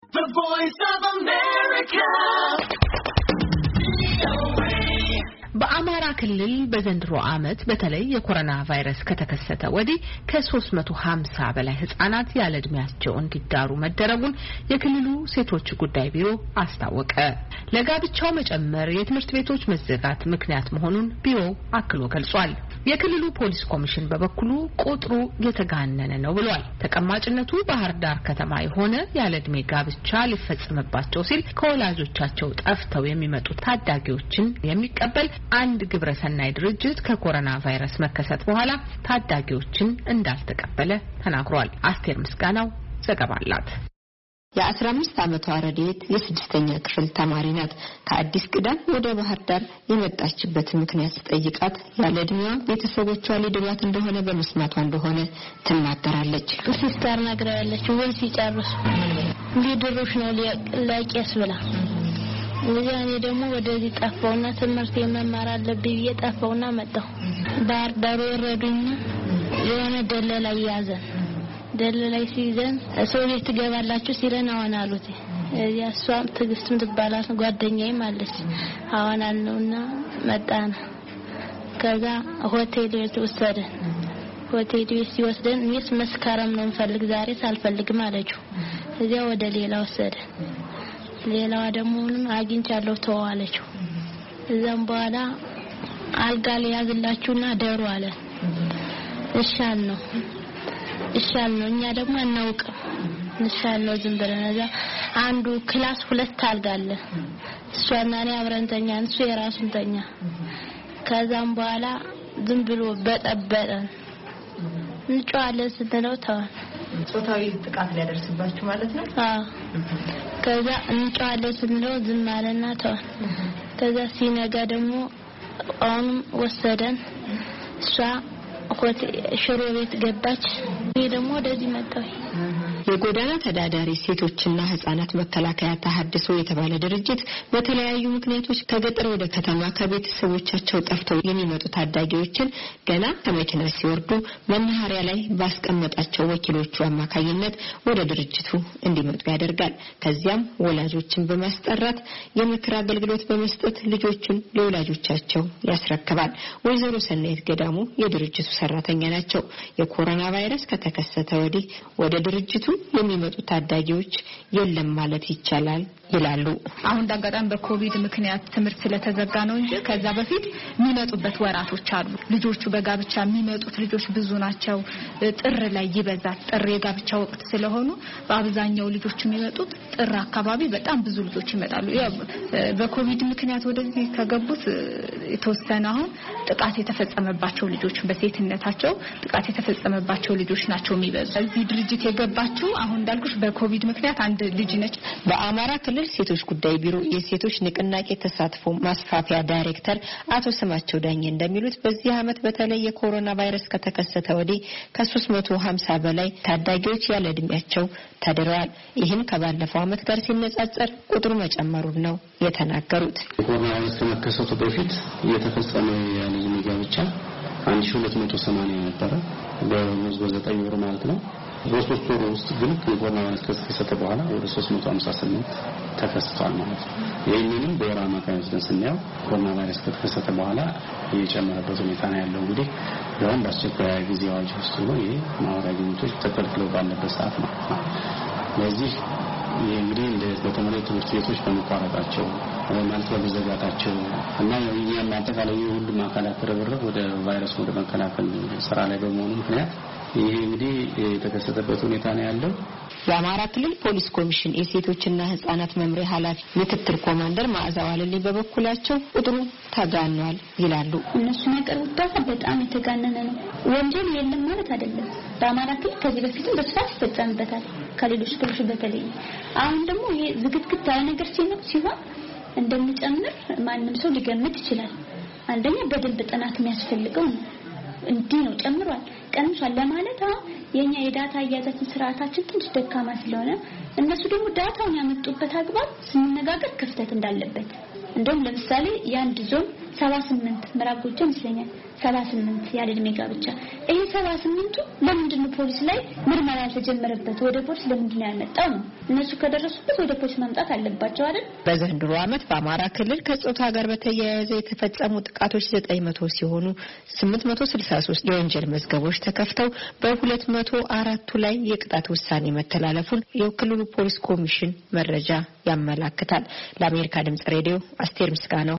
The Voice of America. በአማራ ክልል በዘንድሮ ዓመት በተለይ የኮሮና ቫይረስ ከተከሰተ ወዲህ ከ350 በላይ ህጻናት ያለ እድሜያቸው እንዲዳሩ መደረጉን የክልሉ ሴቶች ጉዳይ ቢሮ አስታወቀ። ለጋብቻው መጨመር የትምህርት ቤቶች መዘጋት ምክንያት መሆኑን ቢሮው አክሎ ገልጿል። የክልሉ ፖሊስ ኮሚሽን በበኩሉ ቁጥሩ የተጋነነ ነው ብሏል። ተቀማጭነቱ ባህር ዳር ከተማ የሆነ ያለ እድሜ ጋብቻ ሊፈጸምባቸው ሲል ከወላጆቻቸው ጠፍተው የሚመጡ ታዳጊዎችን የሚቀበል አንድ ግብረሰናይ ድርጅት ከኮሮና ቫይረስ መከሰት በኋላ ታዳጊዎችን እንዳልተቀበለ ተናግሯል። አስቴር ምስጋናው ዘገባ አላት። የ15 ዓመቷ ረዲት የ6ኛ ክፍል ተማሪ ናት። ከአዲስ ቅዳም ወደ ባህር ዳር የመጣችበት ምክንያት ጠይቃት ያለ እድሜዋ ቤተሰቦቿ ሊድሯት እንደሆነ በመስማቷ እንደሆነ ትናገራለች። ሲስተር ነግራለች ወይ ሲጨርሱ ሊድሩሽ ነው ለቄስ ብላ ወዲያኔ ደግሞ ወደዚህ ጠፋውና ትምህርት የመማር አለብኝ የጠፋውና መጣሁ። ባህር ዳር ወረዱኝና የሆነ ደለላ ያዘን። ደለላይ ሲይዘን ሰው ቤት ትገባላችሁ ሲለን አሁን አሉት። ያሷም ትግስትም ትባላት ጓደኛዬም አለች። አሁን አልነውና መጣን። ከዛ ሆቴል ወሰደን። ሆቴል ሲወስደን እኔስ መስከረም ነው እንፈልግ ዛሬ ሳልፈልግም አለችው። እዚያ ወደ ሌላ ወሰደን። ሌላዋ ደግሞ ምንም አግኝቻለሁ ተዋለችው። እዛም በኋላ አልጋ ላይ ያዝላችሁና ደሩ አለ። እሻል ነው እኛ ደግሞ አናውቅም። እሻል ነው ዝም ብለን እዛ አንዱ ክላስ 2 አልጋ አለ። እሷና እኔ አብረን ተኛን፣ እሱ የራሱን ተኛ። ከዛም በኋላ ዝም ብሎ በጠበጠን። እንጫዋለን ስትለው ተዋል። ጾታዊ ጥቃት ሊያደርስባችሁ ማለት ነው? አዎ። ከዛ እንጫዋለን ስትለው ዝም አለና ተዋል። ከዛ ሲነጋ ደግሞ አሁንም ወሰደን። እሷ ሽሮ ቤት ገባች። እኔ ደግሞ ወደዚህ መጣሁ። የጎዳና ተዳዳሪ ሴቶችና ህጻናት መከላከያ ተሐድሶ የተባለ ድርጅት በተለያዩ ምክንያቶች ከገጠር ወደ ከተማ ከቤተሰቦቻቸው ጠፍተው የሚመጡ ታዳጊዎችን ገና ከመኪና ሲወርዱ መናኸሪያ ላይ ባስቀመጣቸው ወኪሎቹ አማካኝነት ወደ ድርጅቱ እንዲመጡ ያደርጋል። ከዚያም ወላጆችን በማስጠራት የምክር አገልግሎት በመስጠት ልጆቹን ለወላጆቻቸው ያስረክባል። ወይዘሮ ሰናይት ገዳሙ የድርጅቱ ሰራተኛ ናቸው። የኮሮና ቫይረስ ከተከሰተ ወዲህ ወደ ድርጅቱ የሚመጡ ታዳጊዎች የለም ማለት ይቻላል ይላሉ። አሁን ዳጋጣም በኮቪድ ምክንያት ትምህርት ስለተዘጋ ነው እንጂ ከዛ በፊት የሚመጡበት ወራቶች አሉ። ልጆቹ በጋብቻ የሚመጡት ልጆች ብዙ ናቸው። ጥር ላይ ይበዛል። ጥር የጋብቻ ወቅት ስለሆኑ በአብዛኛው ልጆች የሚመጡት ጥር አካባቢ በጣም ብዙ ልጆች ይመጣሉ። ያው በኮቪድ ምክንያት ወደዚህ ከገቡት የተወሰነ አሁን ጥቃት የተፈጸመባቸው ልጆች በሴትነታቸው ጥቃት የተፈጸመባቸው ልጆች ናቸው የሚበዙ። እዚህ ድርጅት የገባችው አሁን እንዳልኩሽ በኮቪድ ምክንያት አንድ ልጅ ነች። በአማራ ክልል ሴቶች ጉዳይ ቢሮ የሴቶች ንቅናቄ ተሳትፎ ማስፋፊያ ዳይሬክተር አቶ ስማቸው ዳኘ እንደሚሉት በዚህ ዓመት በተለይ የኮሮና ቫይረስ ከተከሰተ ወዲህ ከ350 በላይ ታዳጊዎች ያለ እድሜያቸው ተድረዋል። ይህም ከባለፈው ዓመት ጋር ሲነጻጸር ቁጥሩ መጨመሩን ነው የተናገሩት። ኮሮና ቫይረስ ከመከሰቱ በፊት የተፈጸመ ያለ እድሜ ጋብቻ 1280 ነበር በ9 ወር ማለት ነው። በሶስት ወር ውስጥ ግን ኮሮና ቫይረስ ከተከሰተ በኋላ ወደ 358 ተከስቷል ማለት ነው። ይህንንም በወር አማካይ ወስደን ስናየው ኮሮና ቫይረስ ከተከሰተ በኋላ የጨመረበት ሁኔታ ነው ያለው። እንግዲህ ያው በአስቸኳይ ጊዜ አዋጅ ውስጥ ነው ይሄ ማህበራዊ ግንኙነቶች ተከልክለው ባለበት ሰዓት ነው። ስለዚህ እንግዲህ እንደ በተመለከተ ትምህርት ቤቶች በመቋረጣቸው ማለት በመዘጋታቸው እና የኛም አጠቃላይ ሁሉም አካላት ርብርብ ወደ ቫይረስ ወደ መከላከል ስራ ላይ በመሆኑ ምክንያት ይሄ እንግዲህ የተከሰተበት ሁኔታ ነው ያለው። የአማራ ክልል ፖሊስ ኮሚሽን የሴቶችና ህጻናት መምሪያ ኃላፊ ምክትል ኮማንደር ማዕዛው አለልኝ በበኩላቸው ቁጥሩ ተጋኗል ይላሉ። እነሱ ያቀርቡት ዳታ በጣም የተጋነነ ነው። ወንጀል የለም ማለት አይደለም። በአማራ ክልል ከዚህ በፊትም በስፋት ይፈጸምበታል ከሌሎች ክልሎች በተለይ። አሁን ደግሞ ይሄ ዝግትግት ያለ ነገር ሲሆን እንደሚጨምር ማንም ሰው ሊገምት ይችላል። አንደኛ በደንብ ጥናት የሚያስፈልገው ነው። እንዲህ ነው ጨምሯል ቀንሷል ለማለት የኛ የዳታ አያያዛችን ስርዓታችን ትንሽ ደካማ ስለሆነ እነሱ ደግሞ ዳታውን ያመጡበት አግባብ ስንነጋገር ክፍተት እንዳለበት እንደውም ለምሳሌ የአንድ ዞን 78 ምዕራብ ጎጃም ይመስለኛል 78 ያለ እድሜ ጋብቻ። ይሄ 78ቱ ለምንድን ነው ፖሊስ ላይ ምርመራ ያልተጀመረበት? ወደ ፖሊስ ለምንድን ነው ያልመጣው ነው? እነሱ ከደረሱበት ወደ ፖሊስ መምጣት አለባቸው አይደል? በዘንድሮ ዓመት በአማራ ክልል ከጾታ ጋር በተያያዘ የተፈጸሙ ጥቃቶች 900 ሲሆኑ 863 የወንጀል መዝገቦች ተከፍተው በ204ቱ ላይ የቅጣት ውሳኔ መተላለፉን የክልሉ ፖሊስ ኮሚሽን መረጃ ያመለክታል። ለአሜሪካ ድምጽ ሬዲዮ አስቴር ምስጋናው